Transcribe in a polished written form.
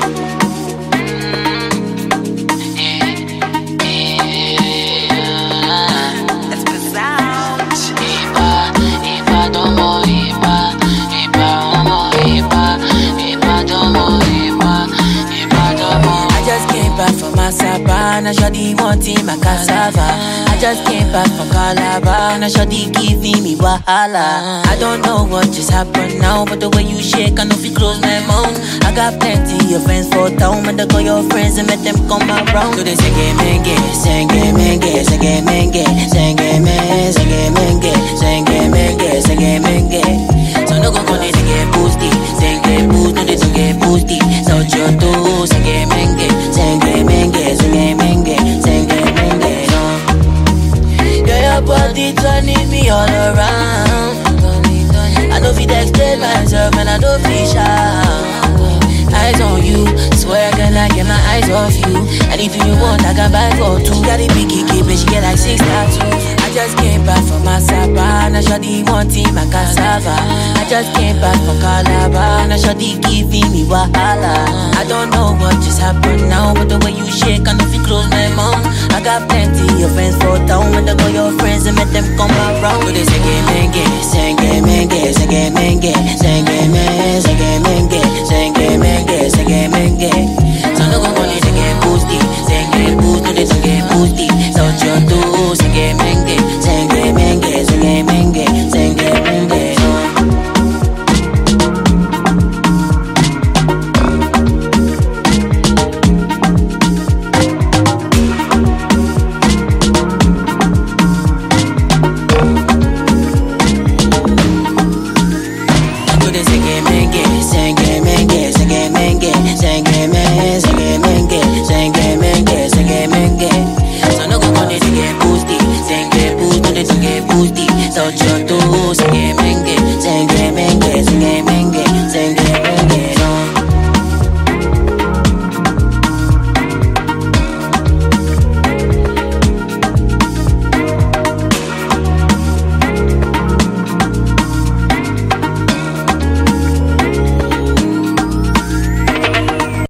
Now shawty wanting my cassava. I just came back from Calabar. Now shawty giving me wahala. I don't know what just happened now, but the way you shake, I know if you close my mouth. I got plenty of friends for town, and I call your friends and make them come around. So they say menge, senge menge, senge menge, senge menge, senge menge, senge menge, senge menge. So no go call it senge boosty, senge boost, no they don't get boosty. So choto, senge menge, senge menge, senge menge. Your body turning me all around. I know fit explain myself and I know fit shout. Eyes on you, swear I cannot get my eyes off you. Anything you want, I can buy for two. Got a big kick, but she get like 6 tattoos. I just came back from my Saba. Now shawty wanting my cassava. I just came back from Calabar. Now shawty giving me wahala. I don't know what just happened now, but the way you shake, I know if you close my mouth. I got plenty of friends for town, and I call your friends and make them come around. So they say menge, senge menge, senge menge, senge menge, senge menge, senge menge, senge menge. So no go call it senge boosty, senge boost, no they don't get boosty. So choto, senge menge, senge menge, senge menge, senge menge. So choto, senge menge.